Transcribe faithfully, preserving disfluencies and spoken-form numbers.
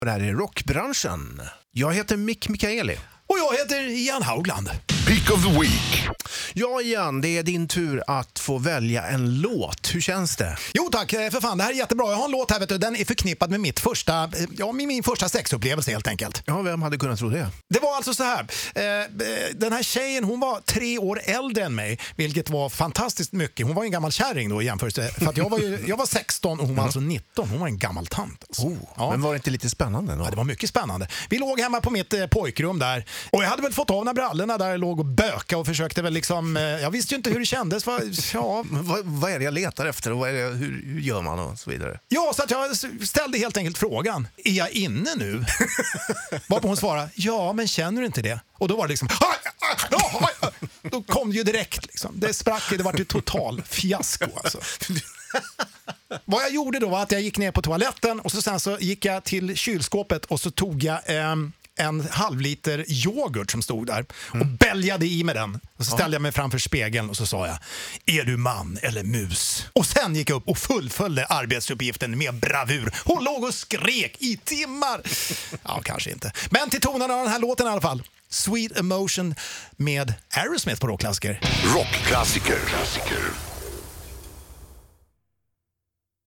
Det här är rockbranschen. Jag heter Mick Mikaeli. Och jag heter Ian Haugland. Peak of the Week. Ja, Ian, det är din tur att få välja en låt. Hur känns det? Jo tack, för fan, det här är jättebra. Jag har en låt här, vet du, den är förknippad med mitt första, ja, med min första sexupplevelse helt enkelt. Ja, vem hade kunnat tro det? Det var alltså så här, eh, den här tjejen, hon var tre år äldre än mig, vilket var fantastiskt mycket. Hon var en gammal kärring då i jämförelse, för att jag var, ju, jag var sexton och hon var alltså nitton. Hon var en gammal tant. Alltså. Oh, ja. Men var det inte lite spännande då? Ja, det var mycket spännande. Vi låg hemma på mitt eh, pojkrum där och jag hade väl fått av när brallorna där låg och böka och försökte väl liksom, eh, jag visste ju inte hur det kändes. För, ja. vad, vad är det jag letar efter och vad är det, hur, hur gör man och så vidare? Ja, så att jag ställde helt enkelt frågan, är jag inne nu? Varpå hon svarade, ja men känner du inte det? Och då var det liksom, då kom det ju direkt liksom. Det sprack, det var ett total fiasko alltså. Vad jag gjorde då var att jag gick ner på toaletten och så sen så gick jag till kylskåpet och så tog jag eh, en halv liter yoghurt som stod där och mm. bäljade i med den. Och så ställde jag mig framför spegeln och så sa jag, är du man eller mus? Och sen gick jag upp och fullföljde arbetsuppgiften med bravur. Hon låg och skrek i timmar. Ja, kanske inte. Men till tonen av den här låten i alla fall. Sweet Emotion med Aerosmith på rockklassiker. Rockklassiker.